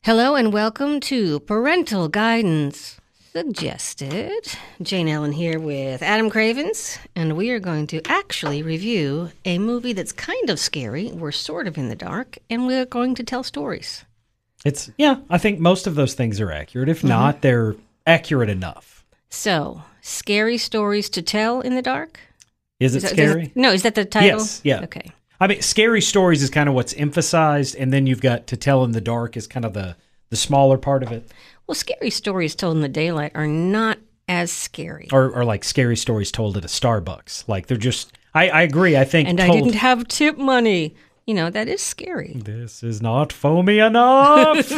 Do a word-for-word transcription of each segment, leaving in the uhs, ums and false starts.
Hello and welcome to Parental Guidance Suggested. Jane Ellen here with Adam Cravens, and we are going to actually review a movie that's kind of scary. We're sort of in the dark, and we're going to tell stories. It's, yeah, I think most of those things are accurate. If not, mm-hmm. they're accurate enough. So, scary stories to tell in the dark? Is it is that, scary? Is it, no, is that the title? Yes, yeah. Okay. I mean, scary stories is kind of what's emphasized, and then you've got to tell in the dark is kind of the, the smaller part of it. Well, scary stories told in the daylight are not as scary. Or, or like scary stories told at a Starbucks. Like, they're just, I, I agree, I think. And told, I didn't have tip money. You know, that is scary. This is not foamy enough.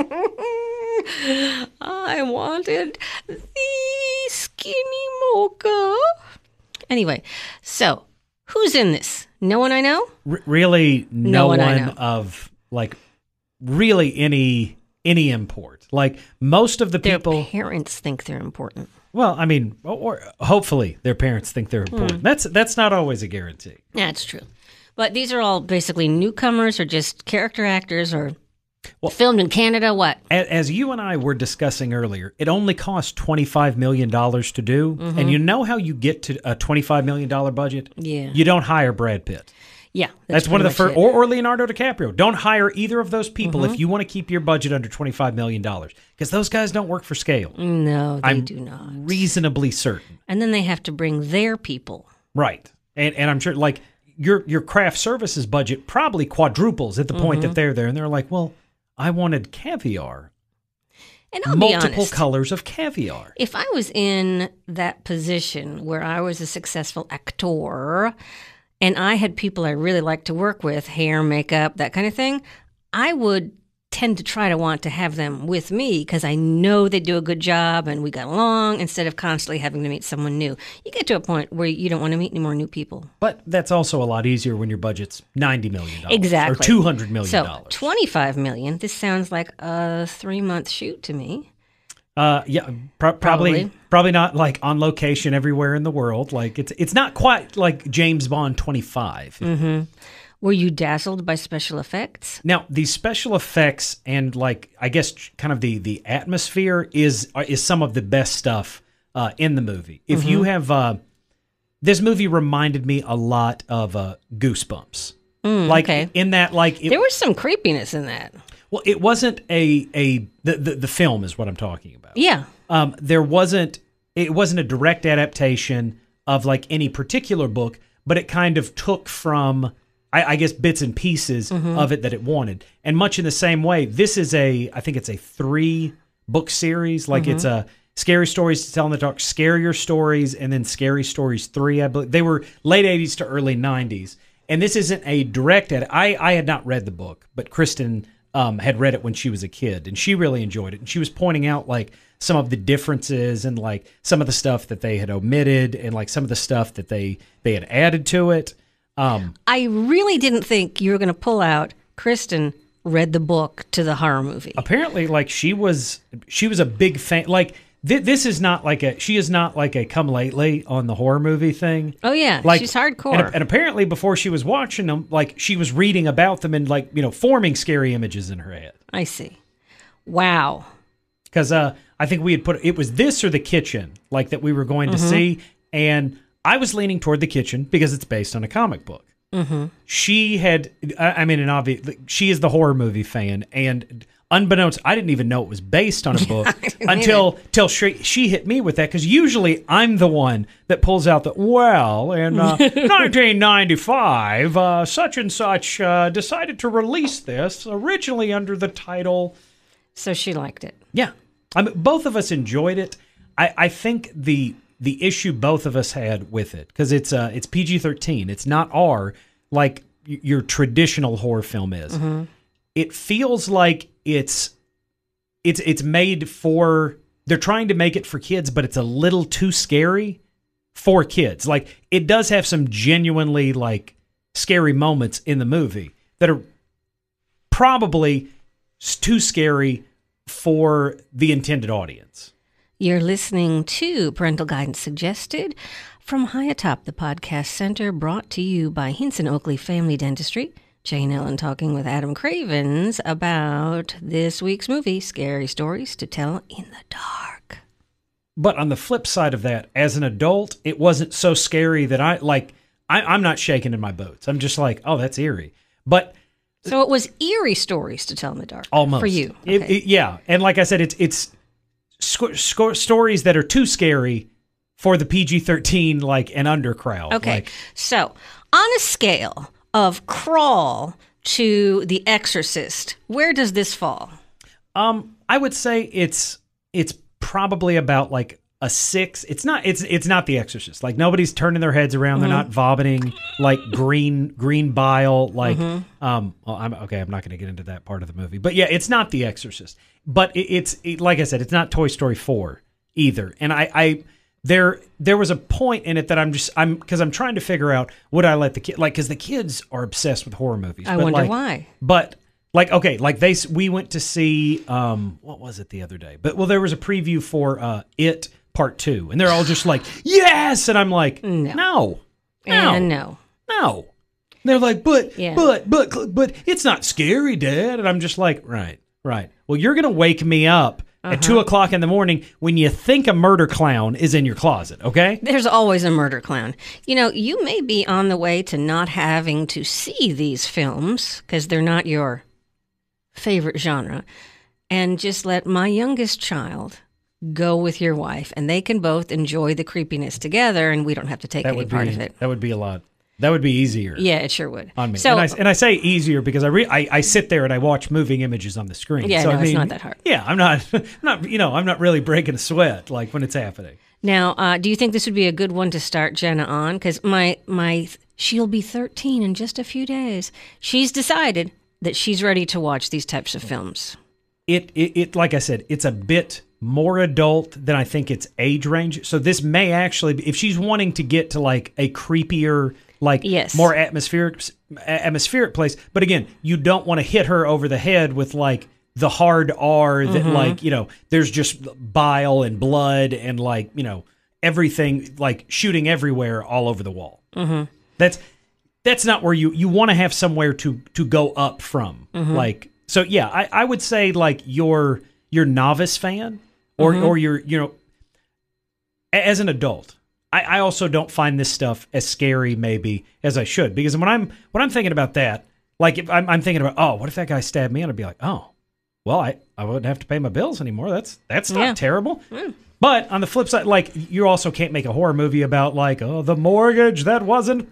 I wanted the skinny mocha. Anyway, so who's in this? No one I know? R- really, no, no one, one of, like, really any any import. Like, most of the their people... Their parents think they're important. Well, I mean, or hopefully their parents think they're important. Hmm. That's that's not always a guarantee. That's true. But these are all basically newcomers or just character actors or well, filmed in Canada, what? As you and I were discussing earlier, it only cost twenty-five million dollars to do. Mm-hmm. And you know how you get to a twenty-five million dollars budget? Yeah. You don't hire Brad Pitt. Yeah. That's, that's one of the first, or, or Leonardo DiCaprio. Don't hire either of those people mm-hmm. if you want to keep your budget under twenty-five million dollars. Because those guys don't work for scale. No, they I'm do not. reasonably certain. And then they have to bring their people. Right. And and I'm sure, like, your your craft services budget probably quadruples at the point mm-hmm. that they're there. And they're like, well, I wanted caviar. And I'll multiple be honest, colors of caviar. If I was in that position where I was a successful actor and I had people I really like to work with, hair, makeup, that kind of thing, I would tend to try to want to have them with me because I know they do a good job and we got along instead of constantly having to meet someone new. You get to a point where you don't want to meet any more new people. But that's also a lot easier when your budget's ninety million dollars. Exactly. Or two hundred million dollars. So twenty-five million dollars, this sounds like a three-month shoot to me. Uh, yeah, pro- probably, probably probably not like on location everywhere in the world. Like it's it's not quite like James Bond twenty-five. Mm-hmm. Were you dazzled by special effects? Now, the special effects and like I guess kind of the the atmosphere is is some of the best stuff uh, in the movie. If mm-hmm. you have uh, this movie reminded me a lot of uh, Goosebumps. Mm, like okay. in that, like it, there was some creepiness in that. Well, it wasn't a a the, the the film is what I'm talking about. Yeah. Um, there wasn't it wasn't a direct adaptation of like any particular book, but it kind of took from I, I guess bits and pieces mm-hmm. of it that it wanted. And much in the same way, this is a I think it's a three book series. Like mm-hmm. it's a Scary Stories to Tell in the Dark, Scarier Stories, and then Scary Stories three. I believe they were late eighties to early nineties. And this isn't a direct edit. I I had not read the book, but Kristen Um, had read it when she was a kid, and she really enjoyed it. And she was pointing out like some of the differences and like some of the stuff that they had omitted and like some of the stuff that they they had added to it. Um, I really didn't think you were going to pull out Kristen read the book to the horror movie. Apparently, like she was she was a big fan. Like th- this is not like a she is not like a come lately on the horror movie thing. Oh yeah, like, she's hardcore. And, and apparently, before she was watching them, like she was reading about them and like you know forming scary images in her head. I see. Wow. Because uh, I think we had put it was this or the kitchen like that we were going to mm-hmm. see, and I was leaning toward the kitchen because it's based on a comic book. Mm-hmm. She had, I mean, an obvious. She is the horror movie fan, and unbeknownst, I didn't even know it was based on a book until till she, she hit me with that. Because usually I'm the one that pulls out the well in uh, nineteen ninety-five, uh, such and such uh, decided to release this originally under the title. So she liked it. Yeah, I mean, both of us enjoyed it. I, I think the the issue both of us had with it because it's uh it's P G thirteen. It's not R like y- your traditional horror film is. Mm-hmm. It feels like it's it's it's made for they're trying to make it for kids, but it's a little too scary for kids. Like it does have some genuinely like scary moments in the movie that are probably too scary for the intended audience. You're listening to Parental Guidance Suggested from high atop the Podcast Center, brought to you by Hinson Oakley Family Dentistry. Jane Ellen talking with Adam Cravens about this week's movie, Scary Stories to Tell in the Dark. But on the flip side of that, as an adult, it wasn't so scary that I, like, I, I'm not shaking in my boots. I'm just like, oh, that's eerie. But... So it was eerie stories to tell in the dark. Almost. For you. It, Okay. it, yeah. And like I said, it's it's sc- sc- stories that are too scary for the P G thirteen, like, and under crowd. Okay. Like, So on a scale of Crawl to The Exorcist, where does this fall? um, I would say it's it's probably about like a six. It's not it's it's not The Exorcist. Like, nobody's turning their heads around. Mm-hmm. They're not vomiting like green green bile. Like mm-hmm. um, well, I'm okay. I'm not going to get into that part of the movie. But yeah, it's not The Exorcist. But it, it's it, like I said, it's not Toy Story four either. And I, I there there was a point in it that I'm just I'm because I'm trying to figure out, would I let the kid, like, because the kids are obsessed with horror movies. I but wonder like, why. But like, okay, like they we went to see um what was it the other day? But well, there was a preview for uh It Part Two, and they're all just like, yes, and I'm like, No. no, no, And no. no. They're like, but, Yeah. but, but, but it's not scary, Dad. And I'm just like, right, right. Well, you're going to wake me up Uh-huh. at two o'clock in the morning when you think a murder clown is in your closet, okay? There's always a murder clown. You know, you may be on the way to not having to see these films because they're not your favorite genre, and just let my youngest child go with your wife, and they can both enjoy the creepiness together, and we don't have to take That any would part be of it. that would be a lot. That would be easier. Yeah, it sure would. On me. So, and, I, and I say easier because I, re, I I sit there and I watch moving images on the screen. Yeah, so, no, I mean, it's not that hard. Yeah, I'm not, I'm not, you know, I'm not really breaking a sweat like when it's happening. now, uh, do you think this would be a good one to start Jenna on? Because my my she'll be thirteen in just a few days. She's decided that she's ready to watch these types of films. It, it, it, like I said, it's a bit more adult than I think its age range. So this may actually be, if she's wanting to get to like a creepier, like Yes. more atmospheric, atmospheric place. But again, you don't want to hit her over the head with like the hard R that like, you know, there's just bile and blood and like, you know, everything like shooting everywhere all over the wall. Mm-hmm. That's, that's not where you, you want to have somewhere to, to go up from. Like, so yeah, I, I would say like your, your novice fan or, Mm-hmm. or your, you know, a- as an adult, I, I also don't find this stuff as scary maybe as I should, because when I'm, when I'm thinking about that, like if I'm, I'm thinking about, oh, what if that guy stabbed me? And I'd be like, oh, well, I, I wouldn't have to pay my bills anymore. That's, that's not Yeah. terrible. But on the flip side, like you also can't make a horror movie about like, oh, the mortgage that wasn't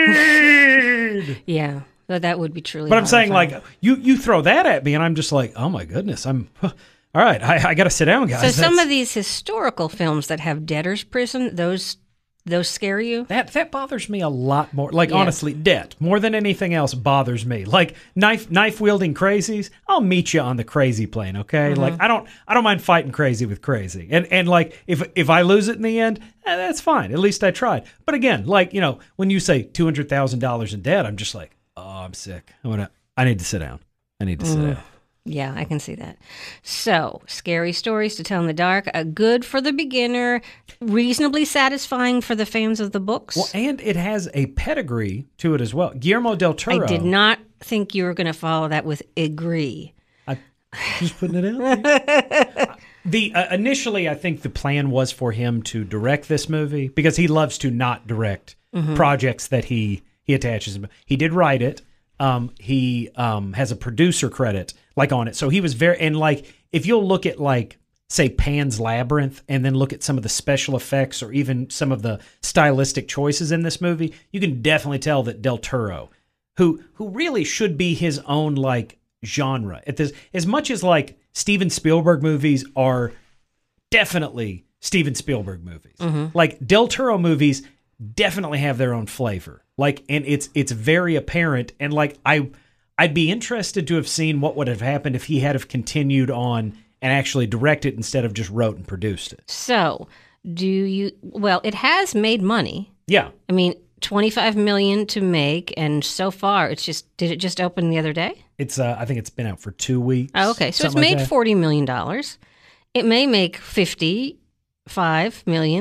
paid. Yeah, that that would be truly. But I'm saying, horrifying. like, you you throw that at me, and I'm just like, oh my goodness, I'm all right. I, I got to sit down, guys. So some That's- of these historical films that have debtor's prison, those those scare you? that that bothers me a lot more. Like, Yeah. honestly, debt more than anything else bothers me. Like knife knife wielding crazies, I'll meet you on the crazy plane. Okay, Mm-hmm. like I don't I don't mind fighting crazy with crazy, and and like if if I lose it in the end, eh, that's fine. At least I tried. But again, like you know, when you say two hundred thousand dollars in debt, I'm just like, oh, I'm sick. I'm gonna I need to sit down. I need to sit Mm. down. Yeah, I can see that. So, scary stories to tell in the dark, a good for the beginner, reasonably satisfying for the fans of the books. Well, and it has a pedigree to it as well. Guillermo del Toro. I did not think you were going to follow that with agree. I just putting it out there. The uh, initially, I think the plan was for him to direct this movie because he loves to not direct projects that he he attaches. He did write it. Um, he um, has a producer credit like on it, so he was very and like if you'll look at like say Pan's Labyrinth and then look at some of the special effects or even some of the stylistic choices in this movie, you can definitely tell that Del Toro, who who really should be his own like genre at this, as much as like Steven Spielberg movies are definitely Steven Spielberg movies. Like Del Toro movies definitely have their own flavor. Like, and it's it's very apparent. And like I, I'd be interested to have seen what would have happened if he had have continued on and actually directed instead of just wrote and produced it. So, do you, well, it has made money. Yeah, I mean, twenty-five million to make, and so far it's just, did it just open the other day? it's uh, I think it's been out for two weeks. Oh, okay. So it's something like made that. forty million dollars. It may make fifty-five million.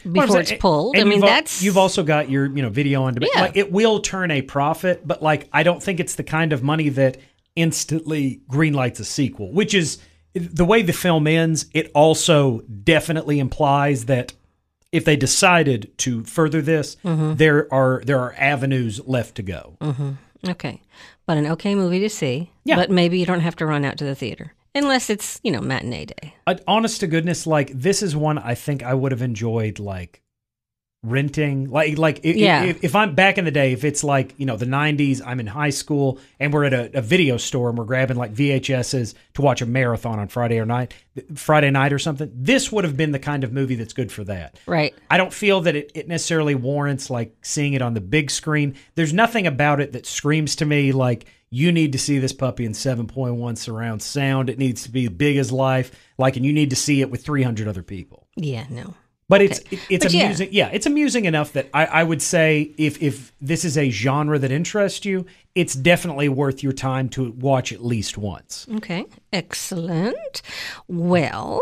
before it's pulled. I And mean, you've al- that's you've also got your you know video on demand. Yeah. Like, it will turn a profit, but like I don't think it's the kind of money that instantly greenlights a sequel. Which is the way the film ends. It also definitely implies that if they decided to further this, Mm-hmm. there are there are avenues left to go. okay, but an okay movie to see. Yeah. But maybe you don't have to run out to the theater unless it's you know matinee day. Uh, honest to goodness, like this is one I think I would have enjoyed like renting. Like like i- Yeah. if, if I'm back in the day, if it's like you know the nineties, I'm in high school and we're at a, a video store and we're grabbing like V H S's to watch a marathon on Friday or night, Friday night or something. This would have been the kind of movie that's good for that. Right. I don't feel that it, it necessarily warrants like seeing it on the big screen. There's nothing about it that screams to me like you need to see this puppy in seven point one surround sound. It needs to be big as life, like, and you need to see it with three hundred other people. Yeah. No. But it's it, it's But yeah. amusing. Yeah. it's amusing enough that I, I would say if if this is a genre that interests you, it's definitely worth your time to watch at least once. Okay. Excellent. Well,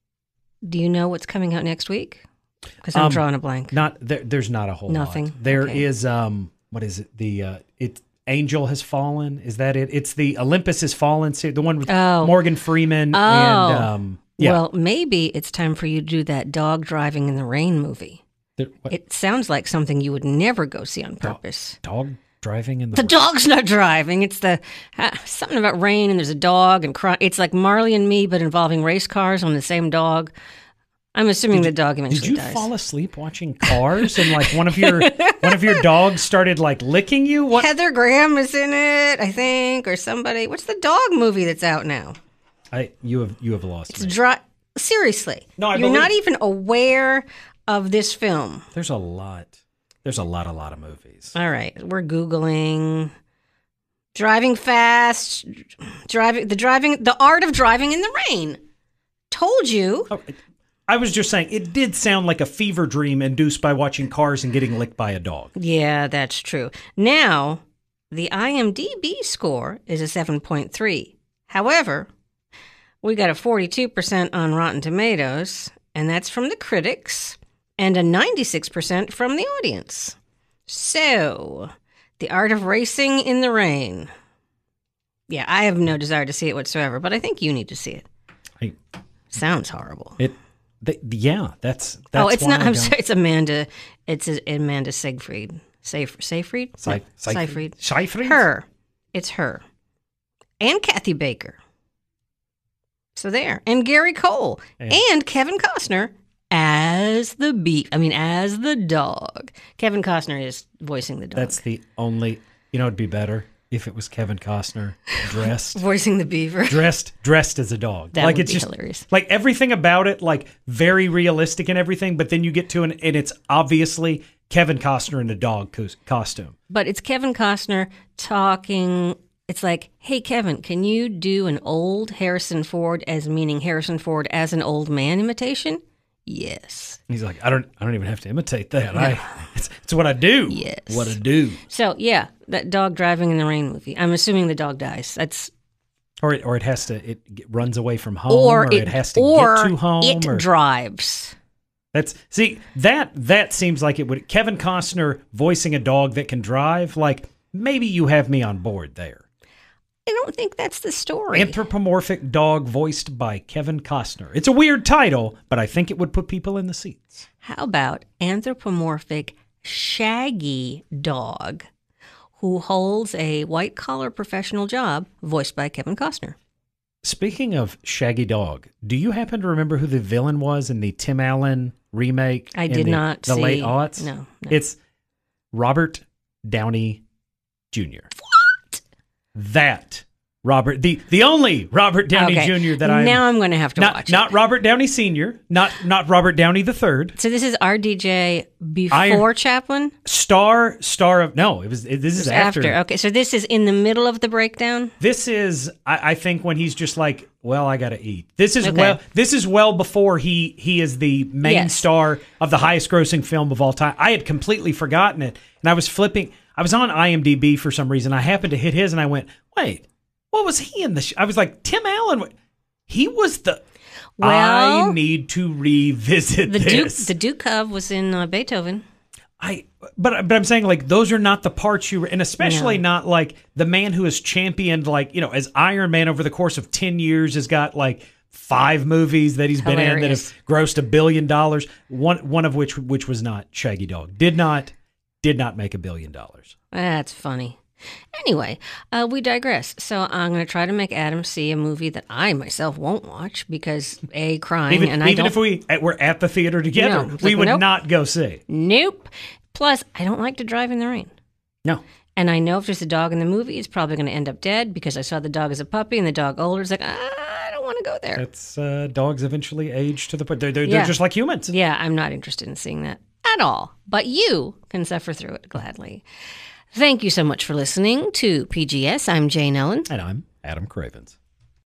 do you know what's coming out next week? Because I'm Um, drawing a blank. Not there, there's not a whole Nothing. lot. There is Okay. um what is it? The uh it Angel Has Fallen. Is that it? It's the Olympus Has Fallen series, the one with Oh. Morgan Freeman Oh. and um yeah. Well, maybe it's time for you to do that dog driving in the rain movie. There- what, It sounds like something you would never go see on purpose. dog driving in the, The dog's not driving. It's the uh, something about rain and there's a dog and cry. It's like Marley and Me, but involving race cars on the same dog. I'm assuming the dog eventually Did you dies. fall asleep watching Cars and like one of your one of your dogs started like licking you? What? Heather Graham is in it, I think, or somebody. What's the dog movie that's out now? I you have you have lost It's me. dry. Seriously, No, I you're believe- not even aware of this film. There's a lot. There's a lot, a lot of movies. All right, we're googling driving fast, driving the driving the art of driving in the rain. Told you. Oh, I was just saying, it did sound like a fever dream induced by watching Cars and getting licked by a dog. Yeah, that's true. Now, the IMDb score is a seven point three. However, we got a forty-two percent on Rotten Tomatoes, and that's from the critics, and a ninety-six percent from the audience. So, The Art of Racing in the Rain. Yeah, I have no desire to see it whatsoever, but I think you need to see it. I, Sounds horrible. it, the, yeah, that's that's. oh, it's why not. I I'm don't- sorry. It's Amanda. It's Amanda Siegfried. Seyf- Seyfried? Sey- No, Seyfried? Seyfried. Seyfried? Her. It's her. And Kathy Baker. So there. And Gary Cole. Yeah. And Kevin Costner as the beef. I mean, as the dog. Kevin Costner is voicing the dog. That's the only. You know, it'd be better if it was Kevin Costner dressed, voicing the beaver. dressed, dressed as a dog. That like would it's be just hilarious. like everything about it, like very realistic and everything. But then you get to an, and it's obviously Kevin Costner in a dog cos- costume. But it's Kevin Costner talking. It's like, hey, Kevin, can you do an old Harrison Ford as meaning Harrison Ford as an old man imitation? Yes. He's like, I don't, I don't even have to imitate that. I, it's, it's what I do. Yes. What I do. So, yeah, that dog driving in the rain movie. I'm assuming the dog dies. That's Or it, or it has to, it g- runs away from home, or, or, it, has to or get to home. it or, drives. that's see that that seems like it would. Kevin Costner voicing a dog that can drive. Like maybe you have me on board there. I don't think that's the story. Anthropomorphic dog voiced by Kevin Costner. It's a weird title, but I think it would put people in the seats. How about anthropomorphic shaggy dog who holds a white collar professional job voiced by Kevin Costner? Speaking of Shaggy Dog, do you happen to remember who the villain was in the Tim Allen remake? I in did the, not the see. late aughts. No, no. It's Robert Downey Junior What? That Robert, the the only Robert Downey Okay. Junior that I now I'm going to have to not watch not it. Robert Downey Senior, not not Robert Downey the Third. So this is R D J before Iron- Chaplin? Star star of no, it was it, this is after. After. Okay, so this is in the middle of the breakdown? This is, I, I think, when he's just like, well, I got to eat. This is Okay. well, this is well before he he is the main Yes. star of the highest grossing film of all time. I had completely forgotten it, and I was flipping. I was on IMDb for some reason. I happened to hit his, and I went, wait, what was he in the? Sh-? I was like, Tim Allen. He was the. Well, I need to revisit the Duke, this. the Duke of was in uh, Beethoven. I, but but I'm saying like those are not the parts you, and especially No. not like the man who has championed like you know as Iron Man over the course of ten years has got like five movies that he's been in that Hilarious. have grossed a billion dollars. One one of which which was not Shaggy Dog. Did not did not make a billion dollars. That's funny. Anyway, uh, we digress. So I'm going to try to make Adam see a movie that I myself won't watch because A, crying, Even and I even don't. if we at, were at the theater together, No, it's we like, would nope. not go see. Nope. Plus, I don't like to drive in the rain. No. And I know if there's a dog in the movie, it's probably going to end up dead because I saw the dog as a puppy and the dog older. It's like, ah, I don't want to go there. It's uh, dogs eventually age to the point they're they're, Yeah. they're just like humans. Yeah, I'm not interested in seeing that at all. But you can suffer through it gladly. Thank you so much for listening to P G S. I'm Jane Ellen. And I'm Adam Cravens.